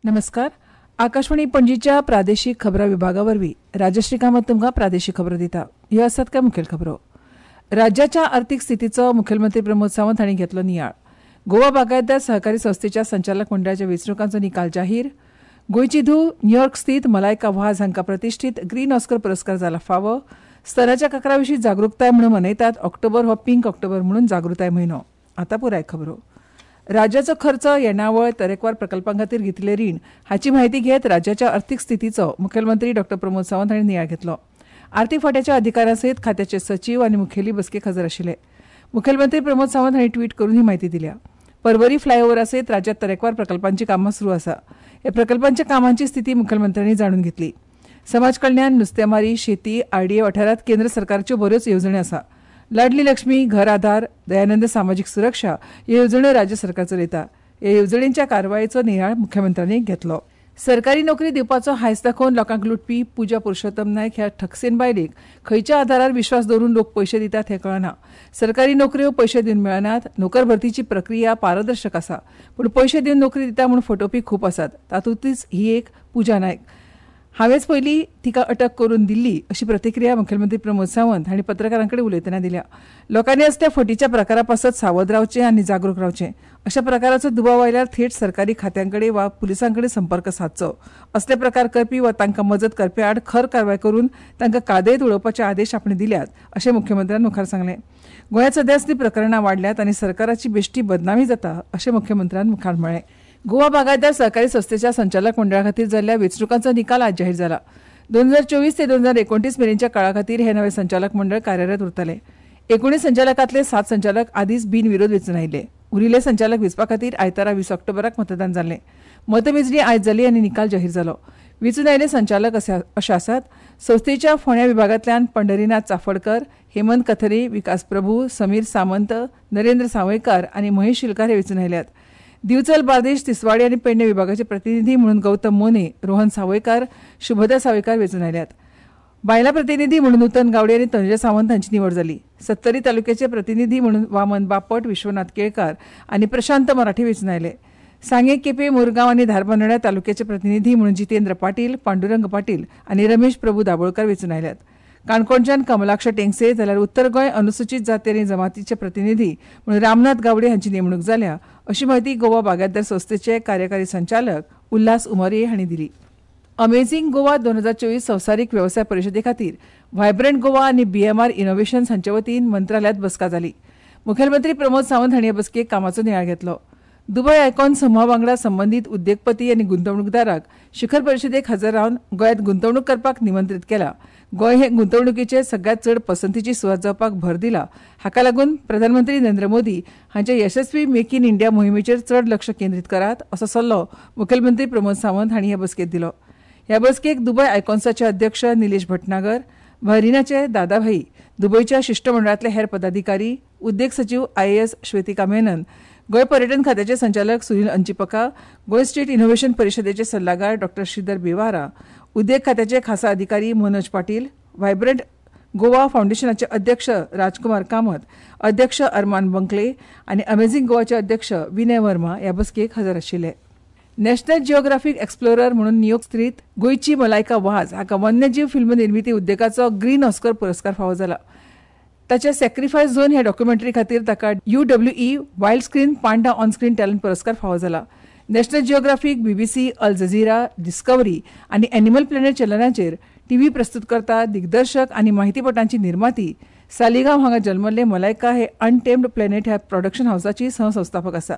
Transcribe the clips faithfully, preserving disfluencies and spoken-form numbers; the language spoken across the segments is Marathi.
नमस्कार. आकाशवाणी पणजीच्या प्रादेशीक खबरां विभागावरवीं राजश्री कामत तुमकां प्रादेशीक खबरो दिता. ह्यो आसात कांय मुखेल खबरो. राज्याच्या अर्थीक स्थितीचो मुखेलमंत्री प्रमोद सावंत हांणी घेतलो नियाळ. गोवा बागायतदार सहकारी संस्थेच्या संचालक मंडळाच्या वेंचणुकांचो निकाल जाहीर. गोंयची धूव न्यूयॉर्क स्थित मलायका वाझ हांकां प्रतिश्ठीत ग्रीन ऑस्कर पुरस्कार जाला फावो. स्तनाच्या कांकरा विशीं जागृताय म्हणून मनयतात. ऑक्टोबर हो पिंक ऑक्टोबर म्हणून जागृताय म्हयनो. आतां पुराय खबरो. राज्याचो खर्च येणावळ तरेकवार प्रकल्पां खातीर घेतिल्लें रीण हाची म्हायती घेत राज्याच्या अर्थीक स्थितीचो मुखेलमंत्री डॉ प्रमोद सावंत हांणी नियाळ घेतलो. आर्थीक फांट्याच्या अधिकाऱ्यां सयत खात्याचे सचीव आनी मुखेली बसकेक हजर आशिल्ले. मुखेलमंत्री प्रमोद सावंत हांणी ट्वीट करून ही म्हायती दिल्या. पर्वरी फ्लायओव्हरा सयत राज्यांत तरेकवार प्रकल्पांची कामां सुरू आसा. ह्या प्रकल्पांच्या कामांची स्थिती मुखेलमंत्र्यांनी जाणून घेतली. समाज कल्याण, नुस्तेमारी, शेती, आरडीए वाठारांत केंद्र सरकाराच्यो बऱ्योच येवजण्यो आसा. लाडली लक्ष्मी, घर आधार, दयानंद सामाजीक सुरक्षा ह्यो येवजण्यो राज्य सरकार चलयता. ह्या येवजणींच्या कारवायेचो नियाळ मुख्यमंत्र्यांनी घेतलो. सरकारी नोकरी दिवपाचो हायस दाखोवन लोकांक लुटपी पुजा पुरुषोत्तम नायक ह्या ठकसेन बायलेक खंयच्या आधारार विश्वास दवरून लोक पयशे दितात हें कळना. सरकारी नोकऱ्यो पयशे दिवन मेळनात. नोकर भरतीची प्रक्रिया पारदर्शक आसा, पूण पयशे दिवन नोकरी दिता म्हूण फटोवपी खूब आसात. तातूंतलीच ही एक पुजा नायक. हावेंच पयलीं तिका अटक करून दिल्ली अशी प्रतिक्रिया मुखेलमंत्री प्रमोद सावंत हांणी पत्रकारां कडेन उलयतना दिल्या. लोकांनी असल्या फटीच्या प्रकारा पासत सावध रावचें आनी जागरूक रावचें. अशा प्रकाराचो दुबाव आयल्यार थेट सरकारी खात्यां कडेन वा पुलिसां कडेन संपर्क सादचो. असले प्रकार करपी वा तांकां मजत करपी आड खर कारवाय करून तांकां कादयत उडोवपाचे आदेश आपणे दिल्यात अशें मुख्यमंत्र्यान मुखार सांगलें. गोंयांत सध्या असलीं प्रकरणां वाडल्यात आनी सरकाराची बेश्टी बदनामी जाता अशें मुख्यमंत्र्यान मुखार म्हळें. गोवा बागायतदार सहकारी संस्थेच्या संचालक मंडळा खातीर जाल्ल्या वेंचणुकांचो निकाल आज जाहीर जाला. दोन हजार चोवीस ते दोन हजार एकोणतीस मेरेनच्या काळा खातीर हे नवे संचालक मंडळ कार्यरत उरतले. एकुणीस संचालकांतले सात संचालक आदींच बिनविरोध वेंचून आयिल्ले. उरिल्ले संचालक वेंचपा खातीर आयतारा वीस ऑक्टोबराक मतदान जाल्लें. मतमेजणी आयज जाली आनी निकाल जाहीर जालो. वेंचून आयिल्ले संचालक अशे आसात: संस्थेच्या फोंड्या विभागांतल्यान पंढरीनाथ चाफडकर, हेमंत कथरे, विकास प्रभू, समीर सामंत, नरेंद्र सावयकार आनी महेश शिलकार हे वेंचून आयल्यात. दिवचल बार्देश, तिसवाडी आनी पेडणे विभागाचे प्रतिनिधी म्हणून गौतम मोने, रोहन सावयकार, शुभदा सावयकार वेंचून आयल्यात. बायला प्रतिनिधी म्हणून नूतन गावडे आनी तनुजा सावंत हांची निवड जाली. सत्तरी तालुक्याचे प्रतिनिधी म्हणून वामन बापट, विश्वनाथ केळकार आनी प्रशांत मराठे वेंचून आयले. सांगे, केपे, मुरगांव आनी धारबांदोड्या तालुक्याचे प्रतिनिधी म्हणून जितेंद्र पाटील, पांडुरंग पाटील आनी रमेश प्रभू दाबोळकर वेंचून आयल्यात. काणकोणच्यान कमलाक्ष टेंगसे जाल्यार उत्तर गोंय अनुसूचित जाती आनी जमातीचे प्रतिनिधी म्हणून रामनाथ गावडे हांची नेमणूक जाल्या अशी माहिती गोवा बागायतदार संस्थेचे कार्यकारी संचालक उल्हास उमरये हांणी दिली. अमेझिंग गोवा दोन हजार चोवीस संवसारीक वेवसाय परिशदे खातीर व्हायब्रंट गोवा आनी बीएमआर इनोव्हेशन्स हांचे वतीन मंत्रालयात बसका जाली. मुखेलमंत्री प्रमोद सावंत हांणी ह्या बसकेक कामाचो नियाळ घेतलो. दुबय आयकॉन समूहा वांगडा संबंदीत उद्योगपती आनी गुंतवणूकदाराक शिखर परिशदेक हजर रावन गोंयांत गुंतवणूक करपाक निमंत्रीत केला. गोंय हे गुंतवणुकीचे सगळ्यांत चड पसंतीची सुवात जावपाक भर दिला. हाका लागून प्रधानमंत्री नरेंद्र मोदी हांच्या यशस्वी मेक इन इंडिया मोहिमेचेर चड लक्ष केंद्रीत करात असो सल्लो मुखेलमंत्री प्रमोद सावंत हांणी ह्या बसकेत दिलो. ह्या बसकेक दुबय आयकॉन्साचे अध्यक्ष निलेश भटनागर, बहरीनाचे दादाभाई, दुबयच्या शिष्टमंडळांतले हेर पदाधिकारी, उद्देग सचिव आयएएस श्वेतिका मेनन, गोंय पर्यटन खात्याचे संचालक सुनील अंचिपका, गोंय स्टेट इनोव्हेशन परिशदेचे सल्लागार डॉ श्रीधर बेवारा, उद्देग खात्याचे खासा अधिकारी मनोज पाटील, व्हायब्रंट गोवा फाउंडेशनाचे अध्यक्ष राजकुमार कामत, अध्यक्ष अरमान बंकले आनी अमेझिंग गोवाचे अध्यक्ष विनय वर्मा ह्या बसकेक हजर आशिल्ले. नॅशनल जिओग्राफीक एक्सप्लोरर म्हणून न्यूयॉर्क स्थित गोंयची मलायका वाझ हाका वन्यजीव फिल्म निर्मिती उद्देगाचो ग्रीन ऑस्कर पुरस्कार फावो जाला. ताच्या सॅक्रिफायस झोन ह्या डॉक्युमेंटरी खातीर ताका U W E wild screen panda on screen talent पुरस्कार फावो जाला. National Geographic, BBC, Al Jazeera, Discovery आनी एनिमल प्लॅनेट चॅनलांचेर टीव्ही प्रस्तुतकर्ता, दिग्दर्शक आनी माहितीपटांची निर्माती सालिगांव हांगा जल्मल्ले मलायका हे अनटेम्ड प्लॅनेट ह्या प्रोडक्शन हाऊसाची सहसंस्थापक आसा.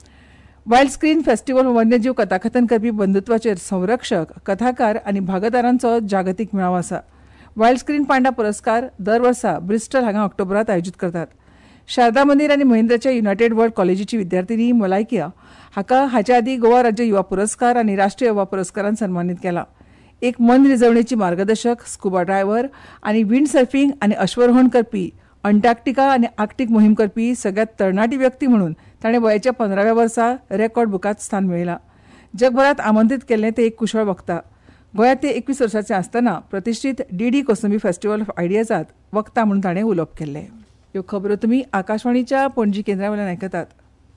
वायल्ड स्क्रीन फेस्टिवल वन्यजीव कथाकथन करपी बंधुत्वाचे संरक्षक, कथाकार आनी भागधारांचो जागतीक मेळावो आसा. वायल्ड स्क्रीन पांडा पुरस्कार दर वर्सा ब्रिस्टल हांगा ऑक्टोबरांत आयोजीत करतात. शारदा मंदिर आनी महेंद्राच्या युनायटेड वर्ल्ड कॉलेजीची विद्यार्थिनी मलायका हाका हाच्या आदी गोवा राज्य युवा पुरस्कार आनी राष्ट्रीय युवा पुरस्कारान सन्मानीत केला. एक मन रिजवणेची मार्गदर्शक, स्कुबा ड्रायव्हर आनी विंड सर्फिंग आनी अश्वरोहण करपी, अंटार्क्टिका आनी आर्क्टिक मोहीम करपी सगळ्यांत तरणाटी व्यक्ती म्हणून ताणें वयाच्या पंदराव्या वर्सा रेकॉर्ड बुकांत स्थान मेळयलां. जगभरात आमंत्रीत केल्लें ते एक कुशळ वक्ता. गोंयांत ते एकवीस वर्सांचे आसतना प्रतिश्ठीत डीडी कोसंबी फेस्टिवल ऑफ आयडियाजात वक्ता म्हणून ताणें उलोवप केल्लें. ह्यो खबरो तुमी आकाशवाणीच्या पणजी केंद्रा वयल्यान आयकतात.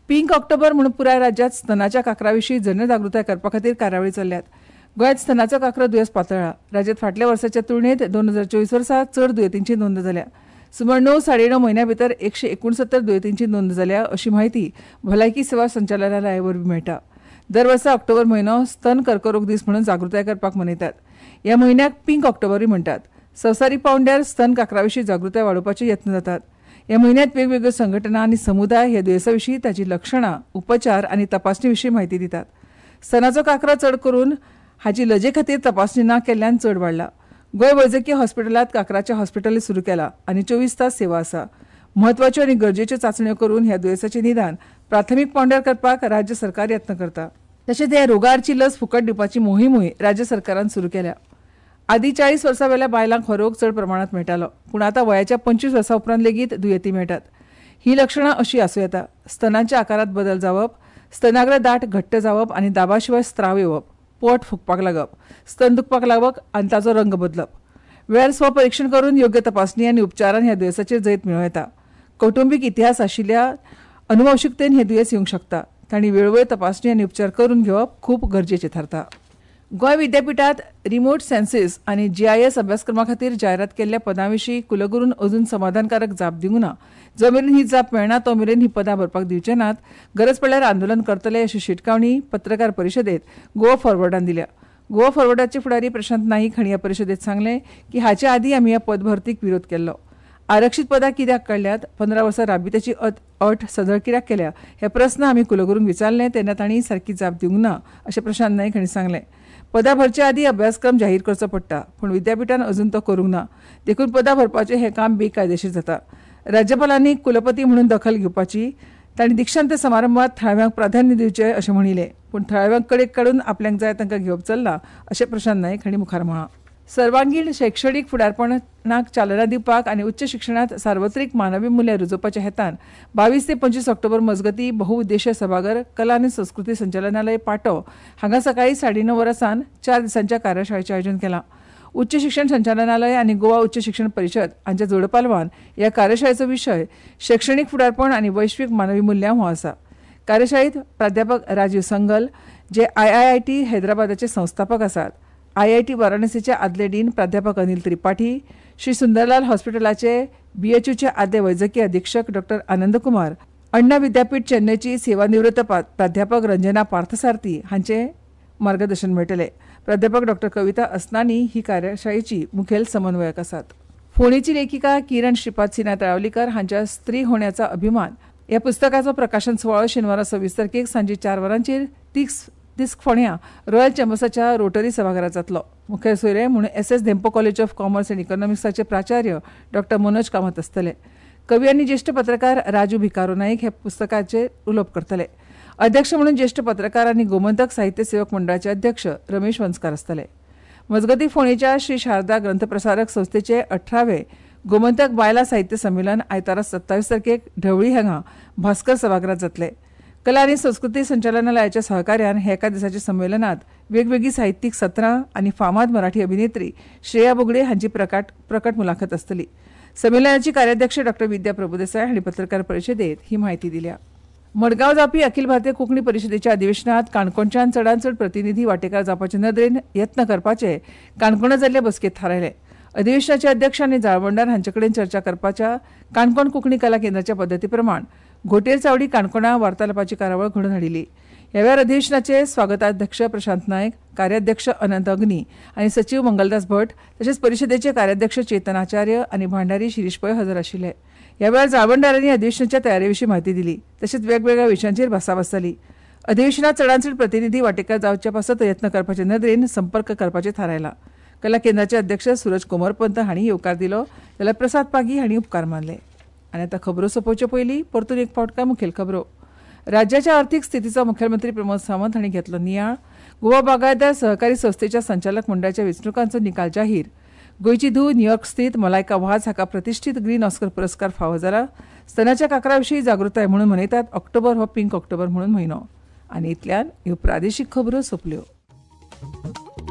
पिंक ऑक्टोबर म्हणून पुराय राज्यात स्तनाच्या काकराविशीं जनजागृताय करपा खातीर कार्यावळी चल्ल्यात. गोंयांत स्तनाचो कांकरो दुयेंस पातळ्ळा. राज्यांत फाटल्या वर्साच्या तुळनेत दोन हजार चोवीस वर्सा चड दुयेंतींची नोंद जाल्या. सुमार णव साडे णव म्हयन्या भितर एकशे एकोणसत्तर दुयेंतींची नोंद जाल्या अशी माहिती भलायकी सेवा संचालनालया वरवीं मेळटा. दर वर्सा ऑक्टोबर म्हयनो स्तन कर्करोग दीस म्हणून जागृताय करपाक मनयतात. ह्या म्हयन्याक पिंक ऑक्टोबरूय म्हणटात. संवसारीक पांवड्यार स्तन कांकराविशीं जागृताय वाडोवपाचे यत्न जातात. ह्या म्हयन्यांत वेगवेगळ्यो संघटना आनी समुदाय ह्या दुयेंसा ताची लक्षणां, उपचार आनी तपासणी विशीं म्हायती दितात. स्तनाचो कांकरो चड करून हाची लजे खातीर तपासणी ना केल्ल्यान चड वाडला. गोंय वैजकीय हॉस्पिटलांत कांकराचें हॉस्पिटलूय सुरू केलां आनी चोवीस तास सेवा आसा. म्हत्वाच्यो आनी गरजेच्यो चांचण्यो करून ह्या दुयेंसाचें निदान प्राथमीक पांवड्यार करपाक राज्य सरकार यत्न करता. तशेंच ह्या रोगाआडची लस फुकट दिवपाची मोहीमूय राज्य सरकारान सुरू केल्या. आदीं चाळीस वर्सां वेल्या बायलांक हो रोग चड प्रमाणांत मेळटालो, पूण आतां वयाच्या पंचवीस वर्सां उपरांत लेगीत दुयेंती मेळटात. ही लक्षणां अशीं आसूं येता: स्तनांच्या आकारांत बदल जावप, स्तनाग्र दाट घट्ट जावप आनी दाबा शिवाय स्त्राव येवप, पोट फुगपाक लागप, स्तन दुखपाक लागप आनी ताचो रंग बदलप. वेळार स्वपरीक्षण करून योग्य तपासणी आनी उपचारान ह्या दुयेंसाचेर जैत मेळूं येता. कौटुंबीक इतिहास आशिल्ल्या अनुवंशिकतेन हें दुयेंस येवंक शकता. तांणी वेळोवेळ तपासणी आनी उपचार करून घेवप खूब गरजेचें थारता. गोंय विद्यापीठांत रिमोट सेन्सीस आनी जीआयएस अभ्यासक्रमा खातीर जायरात केल्ल्या पदां विशीं कुलगुरून अजून समाधानकारक जाप दिवंक ना. जो मेरेन ही जाप मेळना तो मेरेन ही पदां भरपाक दिवचे नात. गरज पडल्यार आंदोलन करतले अशी शिटकावणी पत्रकार परिशदेंत गोवा फॉरवर्डान दिल्या. गोवा फॉरवर्डाचे फुडारी प्रशांत नाईक हांणी ह्या परिशदेंत सांगलें की हाचे आदीं आमी ह्या पद भरतीक विरोध केल्लो. आरक्षीत पदां कित्याक काडल्यात, पंदरा वर्सां राबित्याची अट सदळ कित्याक केल्या हे प्रस्न आमी कुलगुरूंक विचारले तेन्ना तांणी सारकी जाप दिवंक ना अशें प्रशांत नाईक हांणी सांगलें. पदां भरचे आदीं अभ्यासक्रम जाहीर करचो पडटा, पूण विद्यापीठान अजून तो करूंक ना. देखून पदां भरपाचें हें काम बेकायदेशीर जाता. राज्यपालांनी कुलपती म्हणून दखल घेवपाची. तांणी दिक्षांत समारंभात थळाव्यांक प्राधान्य दिवचें अशें म्हणिल्लें, पूण थळाव्यांक कडेक काडून आपल्यांक जाय तांकां घेवप चल्लां अशें प्रशांत नाईक हांणी मुखार म्हळां. सर्वांगीण शैक्षणीक फुडारपणाक चालना दिवपाक आनी उच्च शिक्षणांत सार्वत्रीक मानवी मुल्यां रुजोवपाच्या हेतान बावीस ते पंचवीस ऑक्टोबर मजगतीं बहुउद्देशीय सभाघर कला आनी संस्कृती संचालनालय पाटो हांगा सकाळीं साडे णव वरांसावन चार दिसांच्या कार्यशाळेचें आयोजन केलां. उच्च शिक्षण संचालनालय आनी गोवा उच्च शिक्षण परिशद हांच्या जोडपालवान ह्या कार्यशाळेचो विशय शैक्षणीक फुडारपण आनी वैश्वीक मानवी मुल्यां हो आसा. कार्यशाळेंत प्राध्यापक राजीव संगल जे आय आय आय टी हैदराबादाचे संस्थापक आसात, आय आय टी वाराणसीचे आदले डीन प्राध्यापक अनिल त्रिपाठी, श्री सुंदरलाल हॉस्पिटलाचे बीएचयूचे आदले वैजकीय अधीक्षक डॉक्टर आनंद कुमार, अण्णा विद्यापीठ चेन्नईची सेवानिवृत्त प्राध्यापक रंजना पार्थसारथी हांचे मार्गदर्शन मेळटले. प्राध्यापक डॉक्टर कविता अस्नानी ही कार्यशाळेची मुखेल समन्वयक आसात. फोंडेची लेखिका किरण श्रीपाद सिन्हा तळावलीकर हांच्या स्त्री होण्याचा अभिमान ह्या पुस्तकाचो प्रकाशन सुवाळो शेनवारा सव्वीस तारखेक सांजे चार वरांचेर तिक्स तिस्क फोंड्या रॉयल चॅम्बर्साच्या रोटरी सभाघरांत जातलो. मुखेल सोयरे म्हणून S S Dempo college of commerce and इकॉनॉमिक्साचे प्राचार्य डॉक्टर मनोज कामत आसतले. कवी आनी ज्येष्ठ पत्रकार राजू भिकारो नाईक हे पुस्तकाचेर उलोवप करतले. अध्यक्ष म्हणून ज्येष्ठ पत्रकार आनी गोमंतक साहित्य सेवक मंडळाचे अध्यक्ष रमेश वंसकार आसतले. मजगती फोंडेच्या श्री शारदा ग्रंथप्रसारक संस्थेचे अठरावे गोमंतक बायला साहित्य संमेलन आयतारा सत्तावीस तारखेक ढवळी हांगा भास्कर सभाघरांत जातले. कला आनी संस्कृती संचालनालयाच्या सहकार्यान हे एका दिसाच्या संमेलनात वेगवेगळी साहित्यीक सत्रां आनी फामाद मराठी अभिनेत्री श्रेया बोगडे हांची प्रकट प्रकट मुलाखत आसतली. संमेलनाची कार्याध्यक्ष डॉक्टर विद्या प्रभुदेसाय हांणी पत्रकार परिशदेंत ही म्हायती दिल्या. मडगांव जावपी अखिल भारतीय कोंकणी परिशदेच्या अधिवेशनात काणकोणच्यान चडांत चड प्रतिनिधी वांटेकार जावपाचे नदरेन यत्न करपाचे काणकोणा जाल्ले बसकेंत थारायले. अधिवेशनाचे अध्यक्ष आनी जाळवंडार हांचे कडेन चर्चा करपाच्या काणकोण कोंकणी कला केंद्राच्या पद्दती प्रमाण घोटेर चावडी काणकोणा वार्तालापाची कार्यावळ घडोवन हाडिल्ली. ह्या वेळार अधिवेशनाचे स्वागताध्यक्ष प्रशांत नायक, कार्याध्यक्ष अनंत अग्नी आनी सचिव मंगलदास भट तशेंच परिशदेचे कार्याध्यक्ष चेतन आचार्य आनी भांडारी शिरीष पै हजर आशिल्ले. ह्या वेळार जाळवंडारांनी अधिवेशनाच्या तयारे विशीं म्हायती दिली. तशेंच वेगवेगळ्या विशयांचेर भासाभास जाली. अधिवेशनात चडांत चड प्रतिनिधी वांटेकार जावचे पासत यत्न करपाचे नदरेन संपर्क करपाचें थारायलां. कला केंद्राचे अध्यक्ष सूरज कोमरपंत हांणी येवकार दिलो जाल्यार प्रसाद पागी हांणी उपकार मानले. आनी आतां खबरो सोंपोवचे पयलीं परतून एक फावट मुखेल खबरो. राज्याच्या अर्थीक स्थितीचो मुखेलमंत्री प्रमोद सावंत हांणी घेतलो नियाळ. गोवा बागायतदार सहकारी संस्थेच्या संचालक मंडळाच्या वेंचणुकांचो निकाल जाहीर. गोंयची धूव न्यूयॉर्क स्थित मलायका वाझ हाका प्रतिश्ठीत ग्रीन ऑस्कर पुरस्कार फावो जाला. स्तनाच्या कांकरा विशीं जागृताय म्हणून मनयतात ऑक्टोबर हो पिंक ऑक्टोबर म्हणून म्हयनो. आनी इतल्यान ह्यो प्रादेशीक खबरो सोंपल्यो.